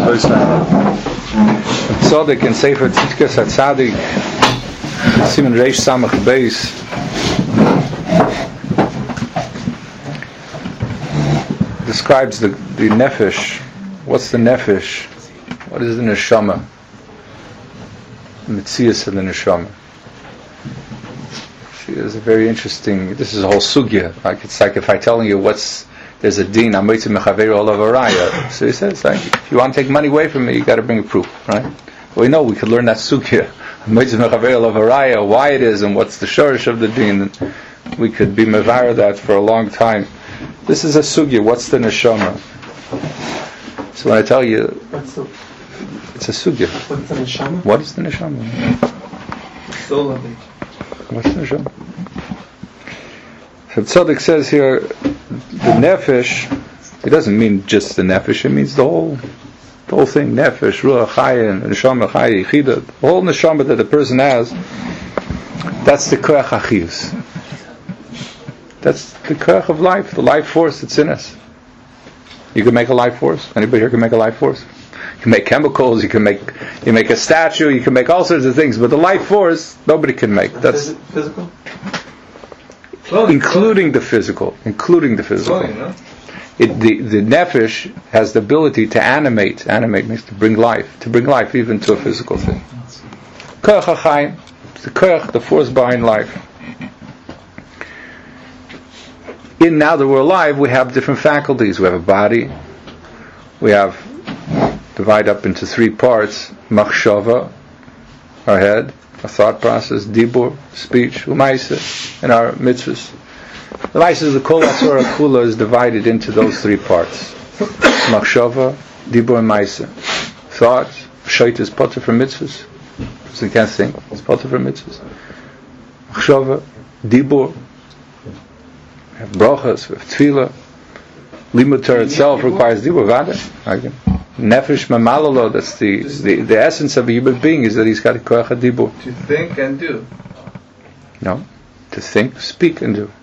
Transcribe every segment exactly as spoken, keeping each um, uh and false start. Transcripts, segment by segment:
Tzaddik in Sefer Tzidkas HaTzadik Siman Reish Samach Beis describes the, the nefesh. What's the nefesh? What is the neshama? The mitzias of the neshama. She is a very interesting. This is a whole sugya. Like it's like if I'm telling you what's there's a din. I'm waiting mechaveru olav araya. So he says, like, if you want to take money away from me, you got to bring a proof, right? Well, we know we could learn that sugya. I'm waiting mechaveru olav araya. Why it is and what's the shorish of the din. And we could be mevar that for a long time. This is a sugya. What's the neshama? So when I tell you, What's the, it's a sugya. What's the neshama? What is the neshama? Soul of it. What's the neshama? So Tzaddik says here, the nefesh, it doesn't mean just the nefesh, it means the whole the whole thing, nefesh, ruach, chaya, neshama, chaya, yichida, the whole neshama that the person has, that's the koach achiyus. That's the koach of life, the life force that's in us. You can make a life force. Anybody here can make a life force? You can make chemicals, you can make you make a statue, you can make all sorts of things, but the life force, nobody can make. That's physical? Including the physical, including the physical. It, the the nefesh has the ability to animate. Animate means to bring life, to bring life even to a physical thing. Koach hachayim, the koach, the force behind life. In now that we're alive, we have different faculties. We have a body. We have divide up into three parts: machshava, our head. A thought process, dibur, speech, umaisa, and our mitzvahs. The mitzvahs, the kol atzora kula is divided into those three parts: machshava, dibur, and maisa. Thought, shait is potter for mitzvahs. Person can't think; it's potter for mitzvahs. Machshava, dibur, we have brachas, we have tefillah. Limud Torah itself requires dibur, vada. Nefesh mamalolo, that's the, the the essence of a human being, is that he's got a koach hadibur. To think and do. No, to think, speak, and do.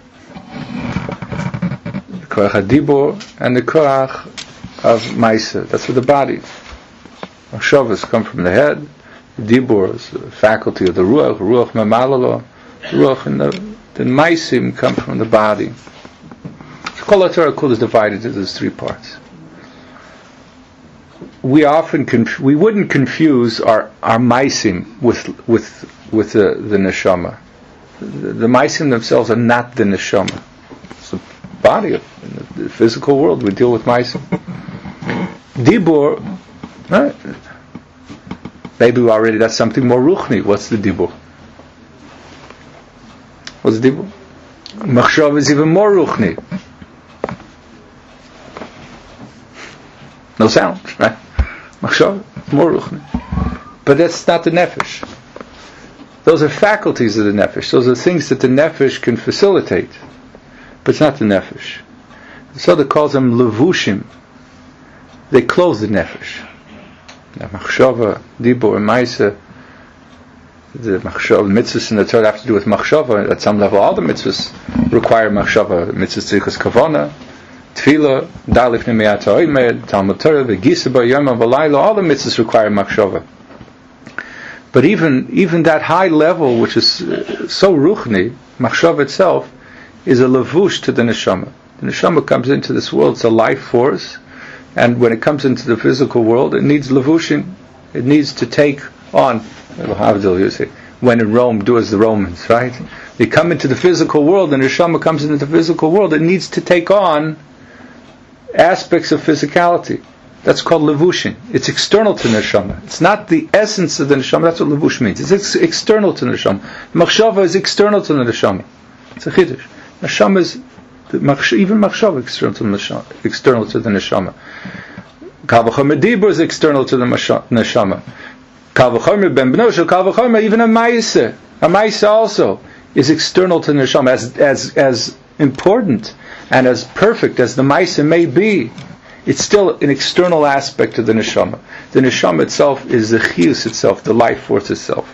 The koach hadibur and the koach of maisa. That's for the body. Machshavas come from the head. The dibur is the faculty of the ruach. Ruach mamalolo. Ruach and the the maisim come from the body. So Kol HaTorah Kula is divided into those three parts. We often conf- we wouldn't confuse our our maisim with with with the, the neshama. The, the maisim themselves are not the neshama. It's the body of in the, the physical world. We deal with maisim. Dibur, right? Maybe we already that's something more ruchni. What's the dibur? What's the dibur? Machshav is even more ruchni. No sound, right? Machshav, more ruchni. But that's not the nefesh. Those are faculties of the nefesh. Those are things that the nefesh can facilitate. But it's not the nefesh. So they calls them levushim. They clothe the nefesh. Machshava, dibur, and maisa. The machshava, mitzvahs in the Torah have to do with machshava. At some level, all the mitzvahs require machshava. Mitzvahs tzrichas kavana, tefillah, dalif nemeyat ha'omed, Talmud Torah, v'gisaba, yom v'layla, all the mitzvahs require machshava. But even even that high level, which is uh, so ruchni, machshava itself, is a levush to the neshama. The neshama comes into this world, it's a life force, and when it comes into the physical world, it needs levushing. It needs to take on, when in Rome, do as the Romans, right? They come into the physical world, and the neshama comes into the physical world, it needs to take on aspects of physicality. That's called levushin. It's external to neshama. It's not the essence of the neshama. That's what levush means. It's ex- external to the neshama. Machshava is external to the neshama. It's a chiddush. Neshama is the machsh- even machshava external to the neshama. External to the neshama. Kal v'chomer dibur is external to the neshama. Kal v'chomer ben bno shel kal v'chomer, even a ma'aseh. A ma'aseh also is external to the neshama, as as as important and as perfect as the ma'aseh may be. It's still an external aspect of the neshama. The neshama itself is the chiyus itself, the life force itself.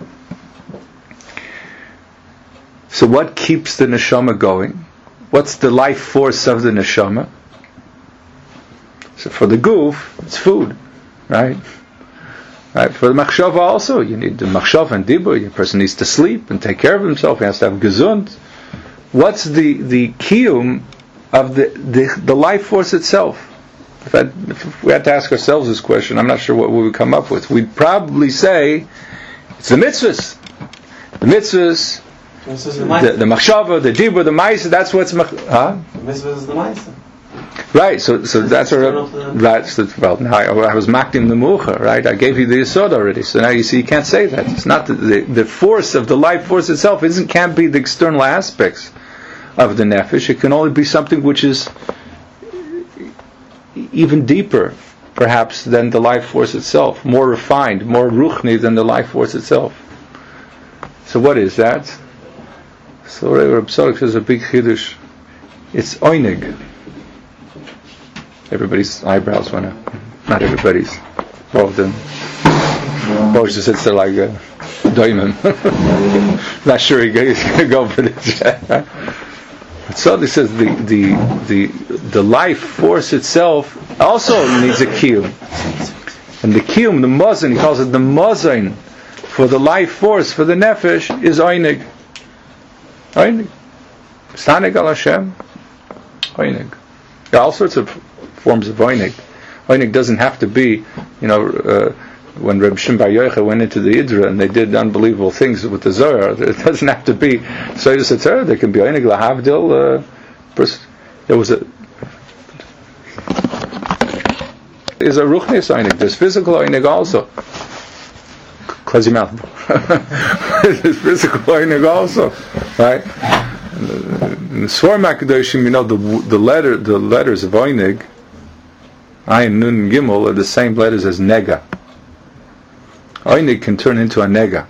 So what keeps the neshama going? What's the life force of the neshama? So for the goof, it's food. right? Right. For the machshava also, you need the machshava and dibur. The person needs to sleep and take care of himself. He has to have gesund. What's the the kiyum of the, the the life force itself? If, I, if we had to ask ourselves this question, I'm not sure what we would come up with. We'd probably say it's the mitzvahs, the mitzvahs, the, the machshava, the dibur, the ma'isa. That's what's mach- huh? The mitzvah is the ma'isa. Right, so so that's where right. So, well, now I, I was makdim the mucha, right? I gave you the yesod already, so now you see you can't say that. It's not the, the the force of the life force itself. Isn't can't be the external aspects of the nefesh. It can only be something which is even deeper, perhaps, than the life force itself, more refined, more ruchni than the life force itself. So what is that? So Reb Tzadok says a big chiddush. It's oinig. Everybody's eyebrows went up. Not everybody's. All of them. Both just sits there like a diamond. Not sure he's going to go for this. So this says the, the the the life force itself also needs a kiyum. And the kiyum, the mazon, he calls it the mazon for the life force, for the nefesh, is oinig. Oinig. Stanig al Hashem. Oinig. There are all sorts of forms of oinig. Oinig doesn't have to be, you know, uh, when Reb Shimon Bar Yochai went into the Idra and they did unbelievable things with the Zohar, it doesn't have to be Seidas Hatzara. There can be oinig lahavdil. Uh, pers- there was a there's a ruchnius oinig. There's physical oinig also. Close your mouth. There's physical oinig also, right? In the Sforim HaKadoshim, you know, the the letter the letters of oinig, Ayin, Nun, and Gimel are the same letters as nega. Oinig can turn into a nega.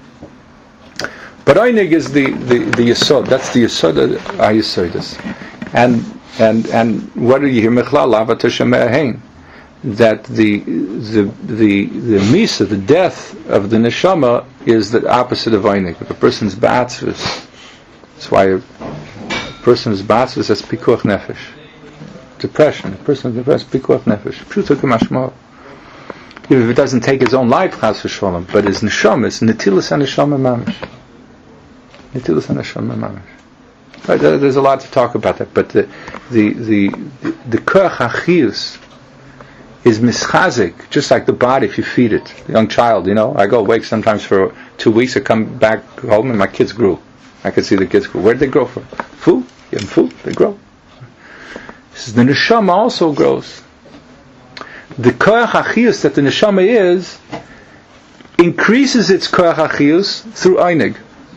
But oinig is the, the, the yesod. That's the yesod of ayesodus. And and and what do you hear? Mechlal lavat Hashem me'ahein. That the the the the misa, the death of the neshama, is the opposite of oinig. If a person's ba'atzvus, that's why a person is ba'atzvus, that's pikuach nefesh. Depression. A person is depressed, pikuach nefesh. Pshuto k'mashmo. Even if it doesn't take his own life, chas v'sholem, but his neshama is netilas haneshama mamish. Netilas haneshama mamish. Right, there's a lot to talk about that, but the the the the koach hachiyus is mischazik, just like the body. If you feed it, the young child, you know, I go away sometimes for two weeks. I come back home and my kids grew. I can see the kids grow. Where did they grow from? Food. Give them food, they grow. This is the neshama also grows. The koach hachiyus that the neshama is increases its koach hachiyus through einig.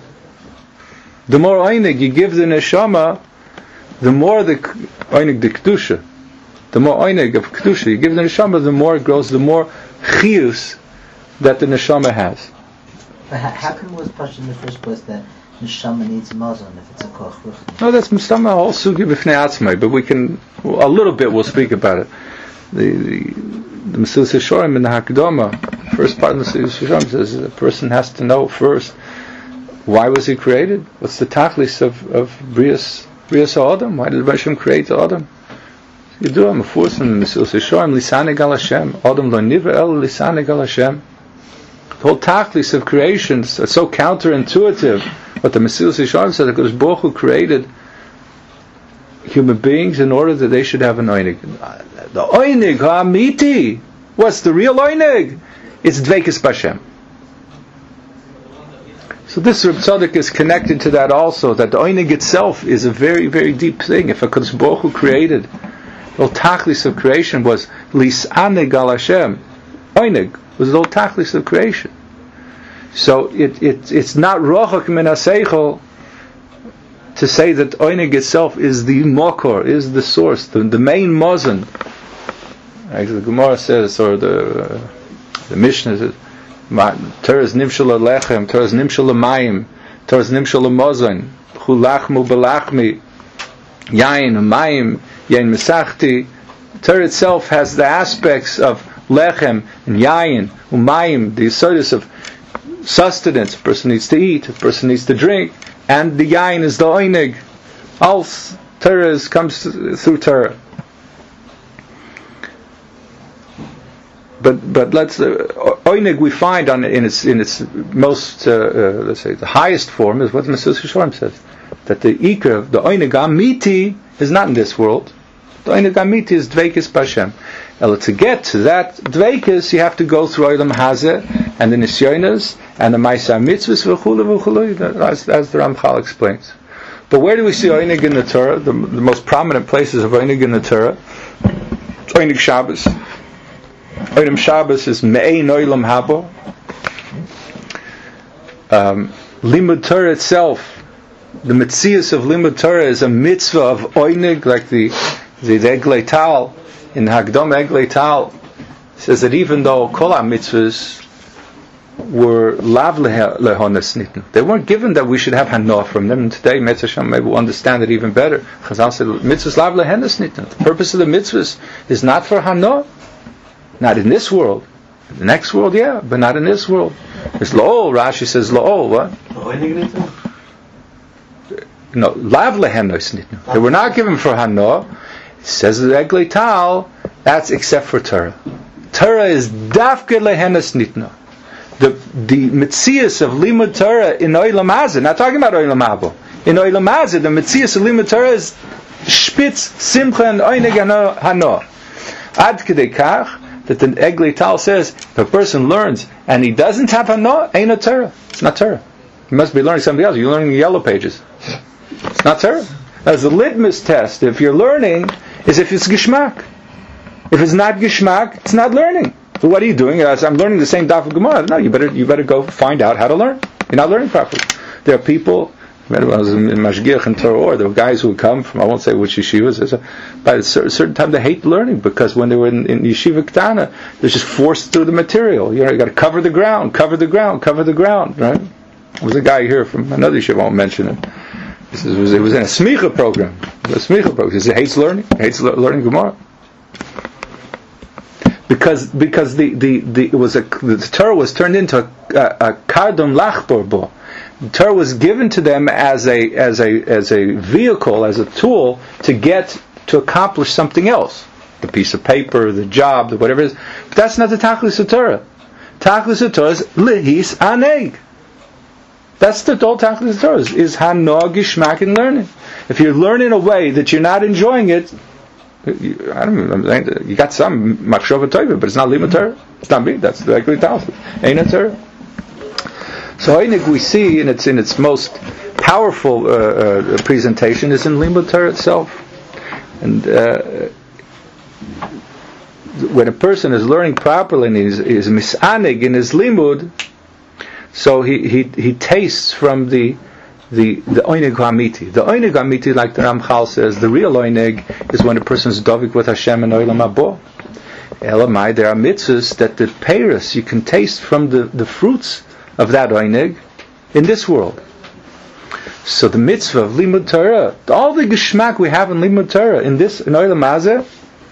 The more einig you give the neshama, the more the einig the kedusha, the more einig of kedusha you give the neshama, the more it grows, the more chiyus that the neshama has. But how, how come it was pushed in the first place that neshama needs a mazon if it's a koach ruchni? No, that's mustama all sugi b'fnei atzmai, but we can a little bit. We'll speak about it. The the, the Mesilas Yesharim in the Hakdama, first part of the Mesilas Yesharim says a person has to know first why was he created. What's the tachlis of of brias brias Adam? Why did Hashem create Adam? You do a mefus in the Mesilas Yesharim lisanig al Hashem. Adam lo niver el lisanig al Hashem. The whole tachlis of creations are so counterintuitive. But the Mesilas Yesharim said that because Baruch Hu created human beings in order that they should have an oinig. The oinig ha'amiti. What's the real oinig? It's dveikus b'Hashem. So this Reb Tzadok is connected to that also. That the oinig itself is a very, very deep thing. If a Kadosh Baruch Hu created, the whole tachlis of creation was lisanig al Hashem. Oinig was the whole tachlis of creation. So it, it it's not rochak min haseichel to say that oinig itself is the mokor, is the source, the, the main mazon. Like the Gemara says, or the uh, the Mishnah says, Torah is nimshal lechem, Torah is nimshal mayim, Torah is nimshal mazon, chulachmu belachmi, yain mayim, yain mesachti. Torah itself has the aspects of lechem and yain, umayim, the yesodus of sustenance. A person needs to eat, a person needs to drink, and the yain is the oinig. All Torah comes through Torah. but but let's uh, oinig we find on in its in its most uh, uh, let's say the highest form is what Mesilas Yesharim says, that the ikar, the oinig amiti, is not in this world. The oinig amiti is dveikis b'Hashem. And to get to that dveikis, you have to go through Olam Hazeh and the nisyonos and the Ma'aseh mitzvahs v'chulu v'chulu, as, as the Ramchal explains. But where do we see oinig in the Torah? The, the most prominent places of oinig in the Torah. Oinig Shabbos. Oinim Shabbos is Me'ein Oilam Habo. Um, Limud Torah itself, the Metzias of Limud Torah is a mitzvah of Oinig, like the the Eglei Tal, in Hagdom Eglei Tal, says that even though Kol HaMitzvahs were lav lehonas nitn, they weren't given that we should have hanoah from them. And today, Mitzvah Hashem, maybe we'll understand it even better. Chazal said, mitzvahs lav lehonas nitn. The purpose of the mitzvahs is not for hanoah. Not in this world. In the next world, yeah, but not in this world. It's lo'ol. Rashi says lo'ol. What? No, lav lehenos nitnu. They were not given for hanoah. It says the Eglei Tal, that's except for Torah. Torah is dafke lehenos nitnu. The the mitzias of limud Torah in Olam Hazeh, not talking about Olam Habo. In Olam Hazeh, the mitzias of limud Torah is shpitz, simcha, and oineg hanoah. Ad kedei kach, that the Eglei Tal says, if a person learns and he doesn't have hanoah, ain't a Torah. It's not Torah. You must be learning something else. You're learning the yellow pages. It's not Torah. As the litmus test, if you're learning, is if it's gishmak. If it's not gishmak, it's not learning. So what are you doing? I'm learning the same daf of Gemara. No, you better you better go find out how to learn. You're not learning properly. There are people. I remember when I was in Mashgiach and Torah Or, there were guys who would come from, I won't say which yeshivas, by a certain time they hate learning, because when they were in, in yeshiva Ketana, they're just forced through the material. You know, you got to cover the ground, cover the ground, cover the ground, right? There was a guy here from another yeshiva, I won't mention him. This is, it, was, it was in a smicha program. A smicha program. He says he hates learning, he hates le- learning Gemara. Because because the, the, the it was a the Torah was turned into a, a, a kardom lachbor bo. The Torah was given to them as a as a as a vehicle, as a tool to get to accomplish something else, the piece of paper, the job, the whatever it is. But that's not the tachlis of Torah. Tachlis of Torah is lehis aneg. That's the whole tachlis of Torah is, is hanoah gishmak in learning. If you're learning a way that you're not enjoying it, you, I don't know, you got some machshava tova, but it's not limud Torah. It's not me. That's the Eglei Tal. Ain't a Torah. So Oinig we see in its in its most powerful uh, uh, presentation is in Limud Torah itself, and uh, when a person is learning properly and is is misanig in his limud, so he, he he tastes from the the the Oinig Hamiti. The Oinig Hamiti, like the Ramchal says, the real Oinig is when a person is dovik with Hashem and Olam Habo. Elamai, there are mitzvahs that the peiros you can taste from the, the fruits of that oinig in this world. So the mitzvah of limud Torah, all the geschmack we have in limud Torah in this in Olam Hazeh,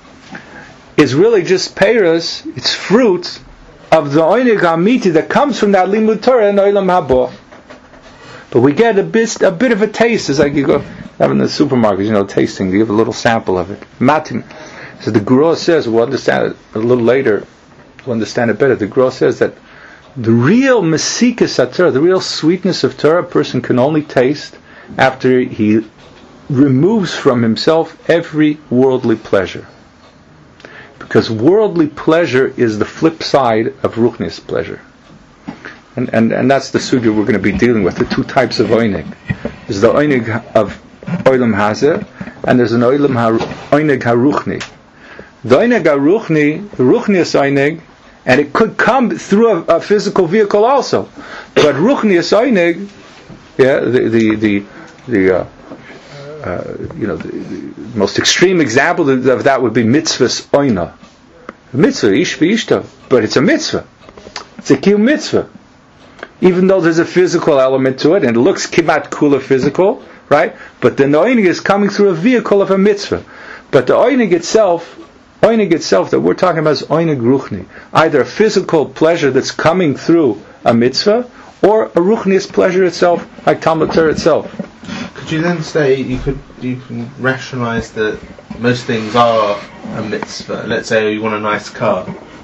is really just peiros, it's fruit of the oinig amiti that comes from that limud Torah in Olam Habo. But we get a bit a bit of a taste. It's like you go have in the supermarket, you know, tasting. You give a little sample of it. Matim. So the Gura says, we'll understand it a little later. We'll understand it better. The Gura says that the real mesikas Torah, the real sweetness of Torah, a person can only taste after he removes from himself every worldly pleasure. Because worldly pleasure is the flip side of ruchnius pleasure. And, and and that's the sugya we're going to be dealing with, the two types of oinig. There's the oinig of Olam Hazeh, and there's an oilam ha, oinig haruchni. The oinig haruchni, the ruchnius oinig, and it could come through a, a physical vehicle also. But ruchnius oinig, yeah, the the the, the uh, uh, you know, the, the most extreme example of that would be mitzvahs oina. Mitzvah ish v'ishta, but it's a mitzvah. It's a kiyum mitzvah. Even though there's a physical element to it, and it looks kimat kula physical, right? But the oinig is coming through a vehicle of a mitzvah. But the oinig itself, oinig itself that we're talking about is oinig ruchni, either a physical pleasure that's coming through a mitzvah, or a ruchnius pleasure itself, like Talmud Torah itself. Could you then say you could you can rationalize that most things are a mitzvah? Let's say you want a nice car.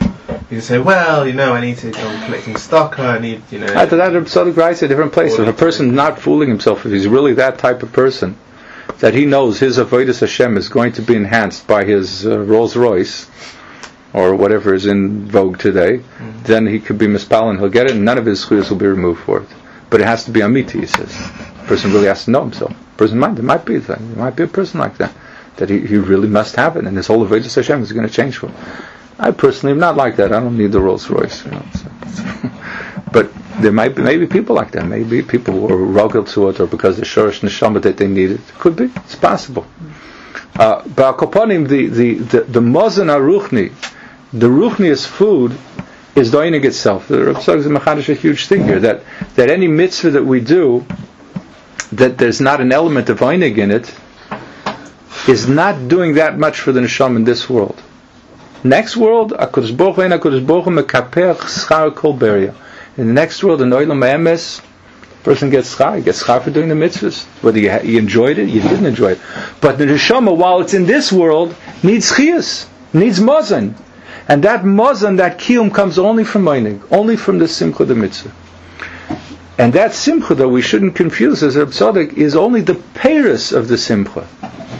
You say, well, you know, I need to go collecting stock, I need, you know... After that, Tzaddik writes a different place. If a person's not fooling himself, if he's really that type of person, that he knows his avodas Hashem is going to be enhanced by his uh, Rolls Royce, or whatever is in vogue today, mm-hmm. then he could be mispal and he'll get it, and none of his schuyas will be removed for it. But it has to be amiti, he says. The person really has to know himself. The person might, there might be a thing. There might be a person like that, that he, he really must have it, and his whole avodas Hashem is going to change for him. I personally am not like that. I don't need the Rolls Royce. You know, so, so. But there might be maybe people like that. Maybe people who are rugged to it, or because the shorish neshama that they need it. It could be. It's possible. Uh, but Akoponim, the the the, the mazon aruchni, the ruchniest food is the oinig itself. The Rebbe Tzadok Machadish a huge thing here, that that any mitzvah that we do, that there's not an element of oinig in it, is not doing that much for the neshama in this world. Next world, HaKadosh Baruch Hu and HaKadosh Baruch Hu mekaper schar kol beria. In the next world, in Olam Emes, person gets schar, he gets schar for doing the mitzvahs. Whether you, you enjoyed it, you didn't enjoy it. But the neshama, while it's in this world, needs chiyas, needs mazon. And that mazon, that kiyum, comes only from oinig, only from the simcha, the mitzvah. And that simcha, though, we shouldn't confuse, as Reb Tzadok, is only the peiros of the simcha.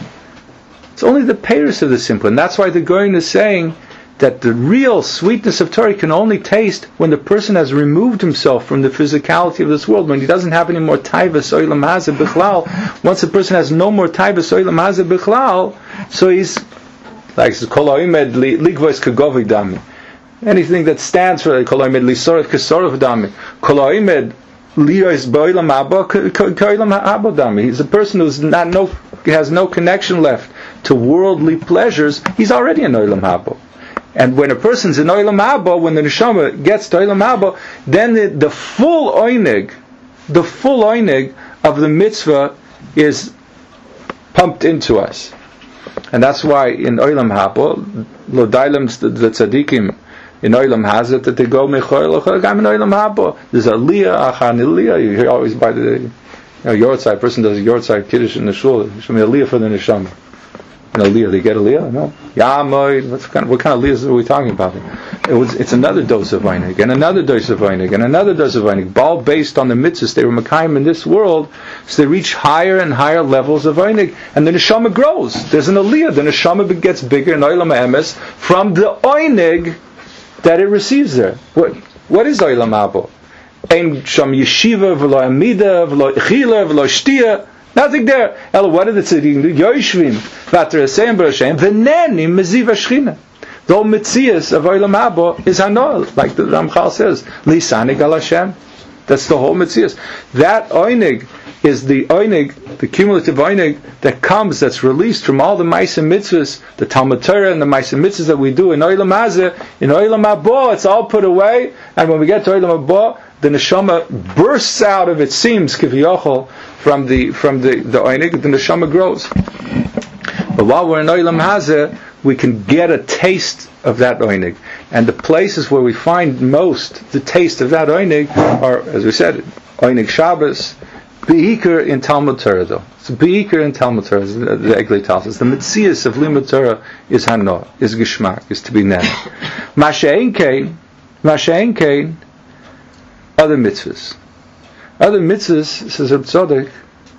It's only the peiros of the simcha, and that's why the Goyen is saying that the real sweetness of Torah can only taste when the person has removed himself from the physicality of this world, when he doesn't have any more taivas oilam hazeh bichlal. Once a person has no more taivas oilam hazeh bichlal, so he's like kol ha'omed ligvos kagovi dami. Anything that stands for kol ha'omed lisorot kasorov dami, kol ha'omed liyos ba'olam haba ka'olam haba dami. He's a person who's not no has no connection left to worldly pleasures. He's already in oilam haba. And when a person's in oilam haba, when the neshama gets to oilam haba, then the, the full oinig, the full oinig of the mitzvah is pumped into us. And that's why in oilam haba, lo dailam the, the tzaddikim in oilam hazet, that they go mechoil gam in oilam haba. There's a liyah achan liyah. You hear always by the you know, yortzai person does a yortzai kiddush in the shul. Show me a liyah for the neshama. You know, liyah, they get a liyah? No. Yamoid, what kind of, what kind of liyahs are we talking about? It was, it's another dose of Weinig, and another dose of Weinig, and another dose of Weinig, all based on the mitzvahs they were Mekayim in this world, so they reach higher and higher levels of Weinig, and the neshama grows. There's an aliyah, the neshama gets bigger in Olam Emes from the Weinig that it receives there. What, what is Olam Haba? Ein sham yeshiva, v'lo amida, v'lo ichila, v'lo shtia. Nothing there. Elo, what did the tzaddikim do? Yoshvim, v'ater asayim b'rashem, v'nenim meziv hashchina. The whole mitzias of Olam Haba is hanol, like the Ramchal says, lisanig al Hashem. That's the whole mitzias. That oinig is the oinig, the cumulative oinig that comes, that's released from all the Maisa mitzvahs, the Talmud Torah and the Maisa mitzvahs that we do in Olam Hazeh, in Olam Haba, it's all put away, and when we get to Olam Haba, the neshama bursts out of its seams, kivyochol, from the from the the oinig, the neshama grows. But while we're in Olam Hazeh, we can get a taste of that oinig, and the places where we find most the taste of that oinig are, as we said, oinig Shabbos, beikar in Talmud Torah. Though it's beikar in Talmud Torah, the Eglei tells us, the mitzias of limud Torah is hano, is gishmak, is to be nene. Mashein kein, mashein kein. Other mitzvahs. Other mitzvahs, says Reb Tzadok,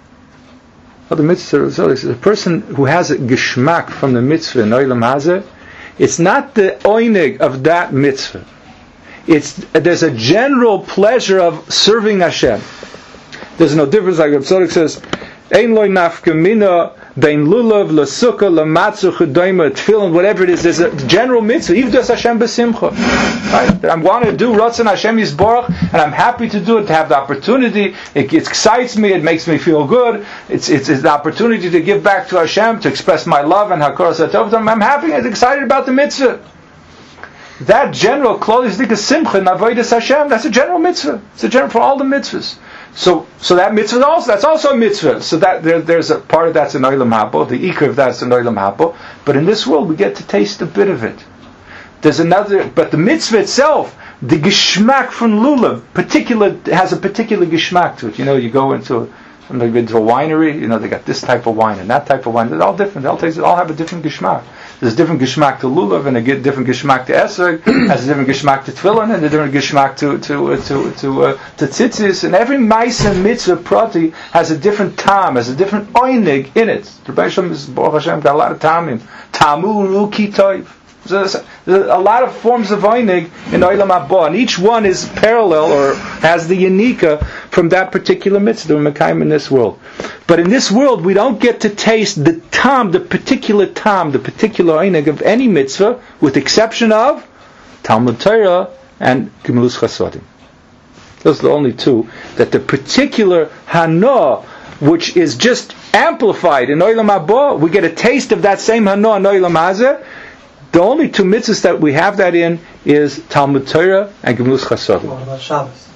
other mitzvahs, Reb Tzadok says, a person who has a geshmak from the mitzvah in Olam Hazeh, it's not the oinig of that mitzvah. It's, there's a general pleasure of serving Hashem. There's no difference, like Reb Tzadok says, Ein loy nafka mina, bein lulav, lasukkah, lamatzu, chudaima, tefillin, whatever it is, there's a general mitzvah, even does Hashem besimcha. Right? I want to do Ratzon Hashem Yisborach, and I'm happy to do it, to have the opportunity. It, it excites me, it makes me feel good. It's, it's, it's the opportunity to give back to Hashem, to express my love and Hakor Satov. I'm happy and excited about the mitzvah. That general klal yisdika simcha, navodas Hashem, that's a general mitzvah. It's a general for all the mitzvahs. So, so that mitzvah also, that's also a mitzvah. So that there, there's a part of that's in Olam Haba, the ikar of that's in Olam Haba. But in this world, we get to taste a bit of it. There's another, but the mitzvah itself, the geshmak from lulav, particular has a particular geshmak to it. You know, you go into somebody into a winery, you know, they got this type of wine and that type of wine. They're all different. They all taste, they all have a different geshmak. There's a different geschmack to lulav, and a different geschmack to esrog, has a different geschmack to tefillin, and a different geschmack to to uh, to to uh, to tzitzis. And every ma'aseh mitzvah prati has a different tam, has a different oinig in it. The Rebbe Shem is Baruch Hashem got a lot of tamim. Tamu ruki toiv. There's a lot of forms of oinig in Olam Haba, and each one is parallel or has the unika from that particular mitzvah we're mekayim in this world. But in this world, we don't get to taste the tam, the particular tam, the particular oinig of any mitzvah, with exception of Talmud Torah and Gemilus Chasodim. Those are the only two that the particular hana, which is just amplified in Olam Haba, we get a taste of that same hana in Olam Hazeh. The only two mitzvahs that we have that in is Talmud Torah and Gemilus Chasodim. What about Shabbos?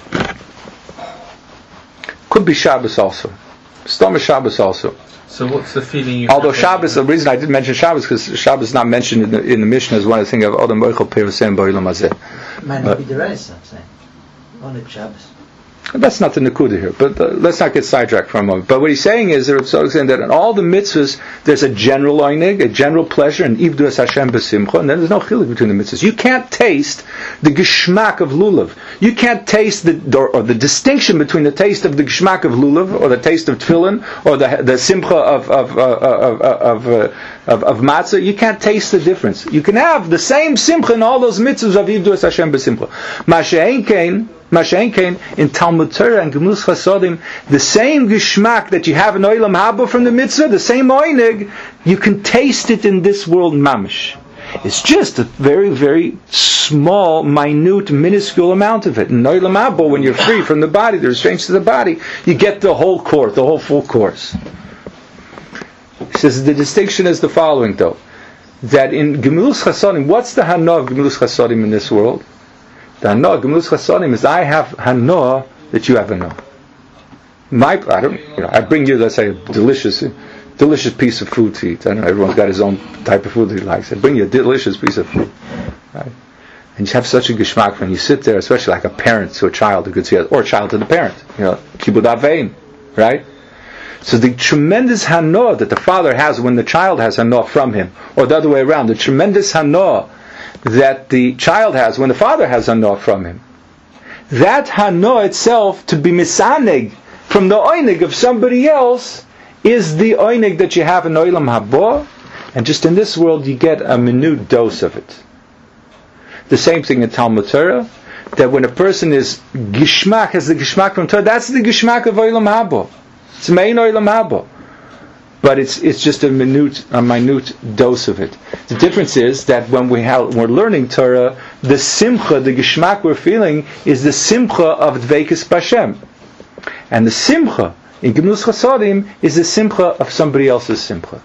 Could be Shabbos also. Stomach Shabbos also. So what's the feeling you Although have Shabbos, the reason I didn't mention Shabbos because Shabbos is not mentioned in the, in the Mishnah as one of the things of Odom Boichel Perusem Boilam Hazeh. It might not be the race, I'm saying. Only Shabbos. That's not the Nakuda here, but uh, let's not get sidetracked for a moment. But what he's saying is that, so saying that in all the mitzvahs, there's a general oinig, a general pleasure, and Ivdu es Hashem b'simcha, and then there's no chilik between the mitzvahs. You can't taste the geshmak of lulav. You can't taste the or, or the distinction between the taste of the geshmak of lulav, or the taste of tefillin, or the the simcha of of uh, of of, uh, of of matzah. You can't taste the difference. You can have the same simcha in all those mitzvahs of Ivdu es Hashem b'simcha. Masha'en kein. Mashenkein in Talmud Torah and Gemilus Chasodim, the same geschmack that you have in Olam Haba from the mitzvah, the same oinig, you can taste it in this world mamish. It's just a very, very small, minute, minuscule amount of it. In Olam Haba, when you're free from the body, the restraints of the body, you get the whole course, the whole full course. He says the distinction is the following, though, that in Gemilus Chasodim, what's the hana of Gemilus Chasodim in this world? The hana of Gemilus Chasodim is I have hana that you have hana. My, I don't, you know, I bring you, let's say, a delicious, delicious piece of food to eat. I don't know, everyone's got his own type of food that he likes. I bring you a delicious piece of food, right? And you have such a geschmack when you sit there, especially like a parent to a child who could see it, or a child to the parent, you know, kibud avein, right? So the tremendous hana that the father has when the child has hana from him, or the other way around, the tremendous hana that the child has when the father has hana from him, that hana itself, to be misaneg from the oinig of somebody else, is the oinig that you have in Olam Haba, and just in this world you get a minute dose of it. The same thing in Talmud Torah, that when a person is gishmak, has the gishmak from Torah, that's the gishmak of Olam Haba. It's main Olam Haba. But it's it's just a minute a minute dose of it. The difference is that when we have, when we're learning Torah, the simcha, the geshmak we're feeling, is the simcha of Dveikus B'Hashem, and the simcha in Gemilus Chasodim is the simcha of somebody else's simcha.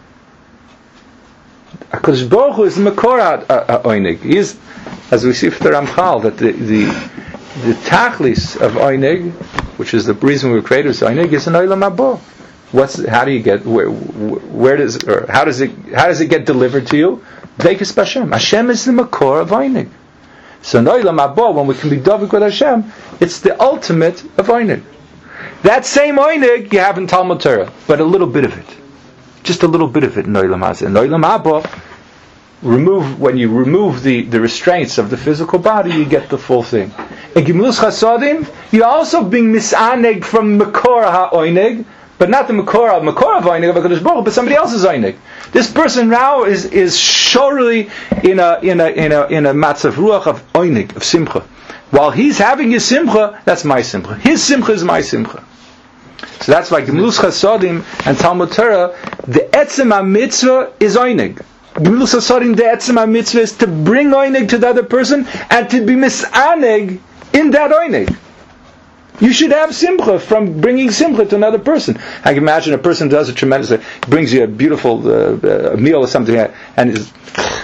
HaKadosh Baruch Hu is the Makor Oinig. He is, as we see from the Ramchal, that the the the tachlis of Oinig, which is the reason we were created as Oinig, is an Olam Haba. What's how do you get where where does or how does it how does it get delivered to you? Dveikus B'Hashem. Hashem is the makor of Oinig. So in Olam Haba, when we can be davik with Hashem, it's the ultimate of Oinig. That same Oinig you have in Talmud Torah, but a little bit of it, just a little bit of it in Olam Hazeh. In Olam Haba, remove when you remove the, the restraints of the physical body, you get the full thing. In Gemilus Chasodim, you're also being misaneg from makor ha-Oinig. But not the Makor of Makor of Oinig of HaKadosh Baruch Hu, but somebody else's Oinig. This person now is is surely in a in a in a in a matzav ruach of Oinig, of Simcha. While he's having his Simcha, that's my Simcha. His Simcha is my Simcha. So that's why Gemilus Chasodim and Talmud Torah, the Etzem HaMitzvah is Oinig. Gemilus Chasodim, the Etzem HaMitzvah is to bring Oinig to the other person and to be misaneg in that Oinig. You should have simcha from bringing simcha to another person. I can imagine a person does a tremendous, uh, brings you a beautiful uh, a meal or something, and is,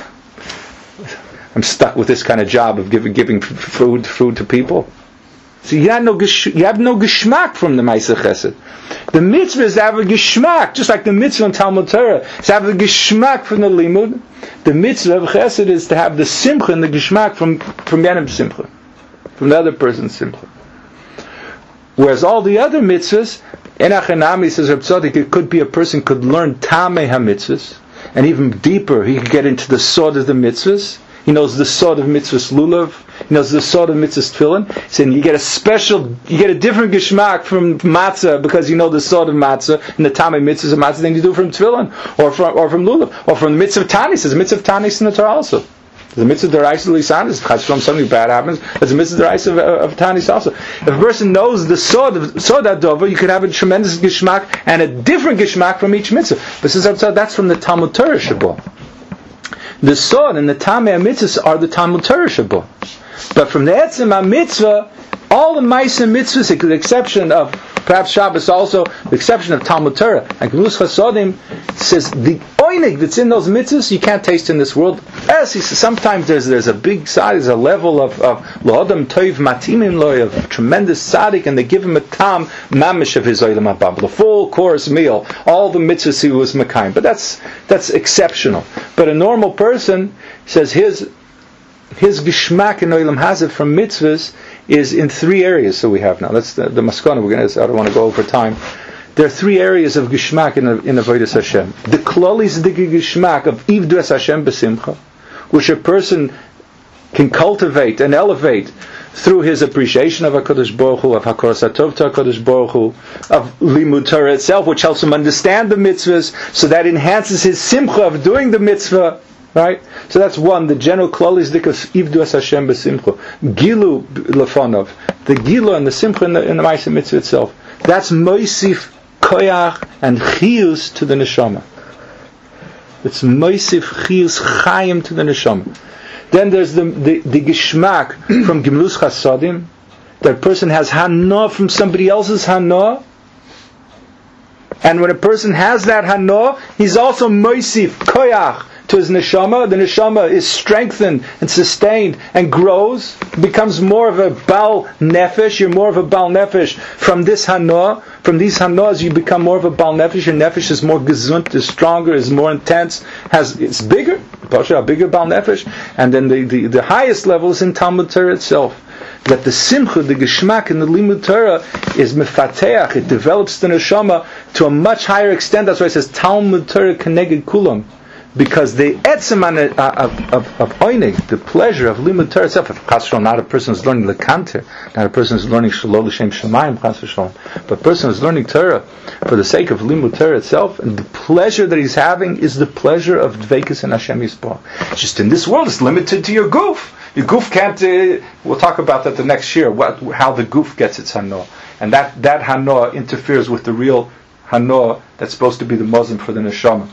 I'm stuck with this kind of job of giving giving food food to people. So you have no you have no geschmack from the Ma'aseh Chesed. The mitzvah is to have a geschmack, just like the mitzvah in Talmud Torah is to have a geschmack from the limud. The mitzvah of Chesed is to have the simcha and the geschmack from from Yanim Simcha, from the other person's simcha. Whereas all the other mitzvahs, Enach Enami says Reb Tzaddik, it could be a person could learn Tamei HaMitzvahs, and even deeper, he can get into the sword of the mitzvahs. He knows the sword of mitzvahs lulav. He knows the sword of mitzvahs tefillin. He's saying you get a special, you get a different geschmack from matzah because you know the sword of matzah and the tamei mitzvahs of matzah than you do from tefillin or from or from lulav or from the mitzvah of tanis. There's a mitzvah of tanis in the Torah also. There's a mitzvah deraisa lisanis. If something bad happens, there's a mitzvah deraisa of, of, of tanis also. If a person knows the sword of sword adova, you could have a tremendous geschmack and a different geschmack from each mitzvah. But since that's from the Talmud Torah Shabbat. The sword and the tamei mitzvahs are the Talmud Torah Shabbat. But from the etzem mitzvah, all the ma'aseh mitzvahs, with the exception of perhaps Shabbos also, the exception of Talmud Torah, like Gemilut Chasodim says the oinig that's in those mitzvahs you can't taste in this world. As he says, sometimes there's there's a big side, there's a level of of lo'adam toiv matimim loy, of tremendous tzaddik, and they give him a tam mamish of his oilam haba, the full course meal, all the mitzvahs he was mekayim. But that's that's exceptional. But a normal person says his his gishmak in oilam hazeh from mitzvahs is in three areas. So we have now. That's the, the maskana. We're going to. I don't want to go over time. There are three areas of gishmak in in avodas Hashem. The klal is the gishmak of ivdas Hashem b'simcha, which a person can cultivate and elevate through his appreciation of HaKadosh Baruch Hu, of HaKoras HaTov to HaKadosh Baruch Hu, of Limud Torah itself, which helps him understand the mitzvahs, so that enhances his simcha of doing the mitzvah. Right? So that's one, the general klal is dikas ivdas Hashem b'simcha. Gilu lefanov, the gilu and the simcha in the, in the ma'aseh mitzvah itself. That's moisif koyach and chiyus to the neshama. It's moisif chiyus chayim to the neshama. Then there's the the, the gishmak from Gemilut Chasodim. That person has hana from somebody else's hana. And when a person has that hana, he's also moisif koyach to his neshama. The neshama is strengthened and sustained and grows, becomes more of a bal nefesh. You're more of a bal nefesh from this hana. From these hanas, you become more of a bal nefesh. Your nefesh is more gesund, is stronger, is more intense, has it's bigger, a bigger bal nefesh. And then the, the, the highest level is in Talmud Torah itself. That the simcha, the geshmak in the limud Torah is mefateach. It develops the neshama to a much higher extent. That's why it says Talmud Torah keneged kulam. Because the etzem of of of oinig, the pleasure of limud Torah itself. If chas v'shalom, not a person is learning lekanter, not a person is learning shalol l'shem shemayim chas v'shalom, but a person is learning Torah for the sake of limud Torah itself, and the pleasure that he's having is the pleasure of dveikus and Hashem Yisborach. Just in this world, it's limited to your goof. Your goof can't. Uh, we'll talk about that the next year. What, how the goof gets its hana, and that that hana interferes with the real hana that's supposed to be the Muslim for the neshama.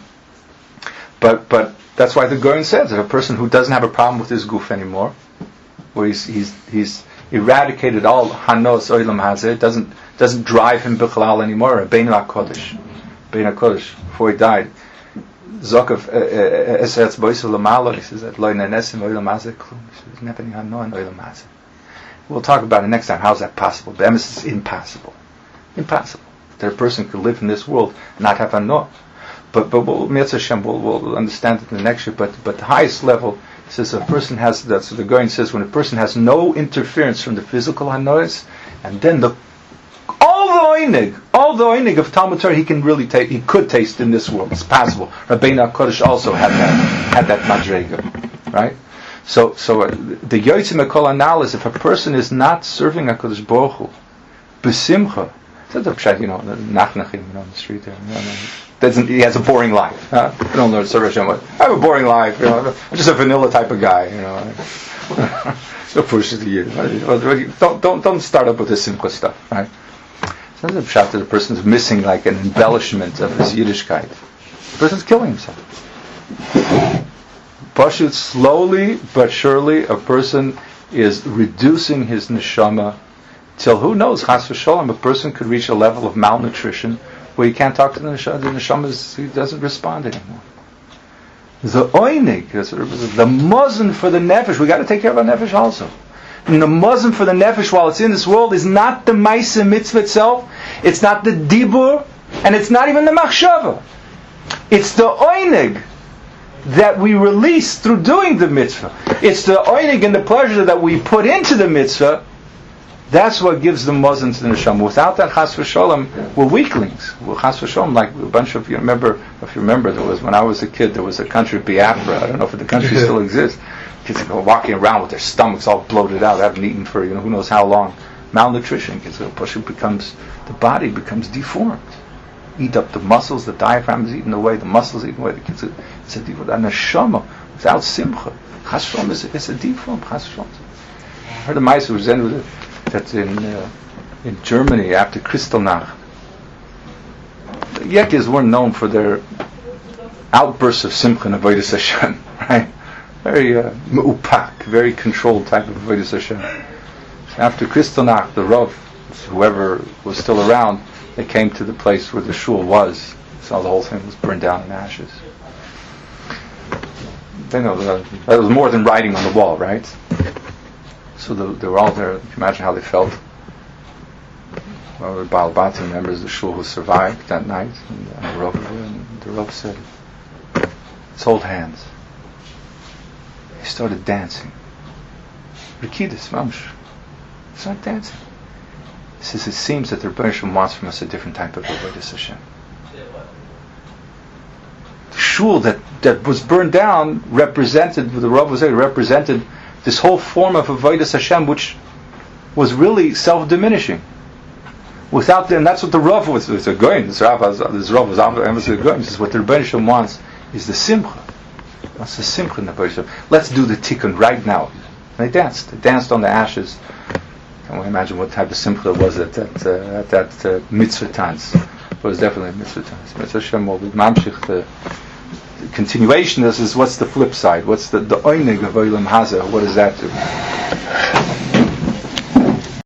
But but that's why the Goren says that a person who doesn't have a problem with his goof anymore, where he's he's he's eradicated all hanos oilam hazeh, doesn't doesn't drive him bichlal anymore. Bein HaKodesh, Bein HaKodesh, before he died, Zokov Esetz Boisel Lamalo, he says that Lo Nenesim Oilam Hazeh Klum. There's nothing hano in oilam hazeh. We'll talk about it next time. How's that possible? But it's impossible, impossible that a person could live in this world and not have hano. But but we'll, Hashem, we'll, we'll understand it in the next year. But but the highest level says a person has. That's what the Goren says. When a person has no interference from the physical hanois, and then the all the oinig, all the oinig of Talmud Torah, he can really take. He could taste in this world. It's possible. Rabbeinu HaKodesh also had that had that madrega, right? So so uh, the yotzim ekol anal is if a person is not serving HaKodesh Baruch Hu, b'simcha. That's a pshat, you know, nachnachim, you know, on the street there. You know, doesn't, he has a boring life. Huh? I don't learn Surah Hashem. I have a boring life. You know, I'm just a vanilla type of guy. You know, don't push it to you. Don't don't don't start up with this simple stuff, right? So that's a pshat that the person is missing like an embellishment of his Yiddishkeit. The person's killing himself. Pashut, slowly but surely, a person is reducing his neshama till who knows? Chas v'sholem, a person could reach a level of malnutrition where he can't talk to the neshama. The neshama is, he doesn't respond anymore. The oinig, the muzzin for the nefesh. We got to take care of our nefesh also. And the muzzin for the nefesh while it's in this world is not the ma'aseh mitzvah itself. It's not the dibur, and it's not even the machshava. It's the oinig that we release through doing the mitzvah. It's the oinig and the pleasure that we put into the mitzvah That's what gives the muzzin to the neshama. Without that, chas v'sholem, we're weaklings. We're chas v'sholem, like a bunch of you remember. If you remember, there was when I was a kid, there was a country, Biafra. I don't know if the country still exists. Kids go walking around with their stomachs all bloated out, haven't eaten for you know who knows how long. Malnutrition. Kids go, push it becomes the body becomes deformed. Eat up the muscles, the diaphragm is eaten away, the muscles eaten away. The kids, it's a deformed. A neshama without simcha, chas v'sholem is it's a deformed chas v'sholem. I heard a ma'aser was ended with it. That in uh, in Germany after Kristallnacht, the Yekes weren't known for their outbursts of simcha and avodas Hashem, right? Very uh, me'upak, very controlled type of avodas Hashem. So after Kristallnacht, the Rav, whoever was still around, they came to the place where the shul was. Saw the whole thing was burned down in ashes. They know that, that was more than writing on the wall, right? So the, they were all there. You can imagine how they felt. Well, the Baal Bati members of the shul who survived that night, and, and the Rav, and the Rav said, "Let's hold hands." He started dancing. Rikidus, mamsh. He started dancing. He says, "It seems that the Rebbeinu Shalom wants from us a different type of avodas Hashem." The shul that, that was burned down represented, the Rav was saying, represented this whole form of avodas Hashem, which was really self-diminishing. Without them, that's what the Rav was. It's a goyim. This Rav was, this Rav was a goyim. This is what the Rebbeinu Shalom wants is the simcha. What's the simcha in the Rebbeinu Shalom? Let's do the tikkun right now. And they danced. They danced on the ashes. Can we imagine what type of simcha it was at that uh, at that uh, mitzvah times? It was definitely mitzvah times. Mitzvah Hashem will be mamshich the continuation. This is what's the flip side? What's the the oinig of Olam Hazeh? What does that do?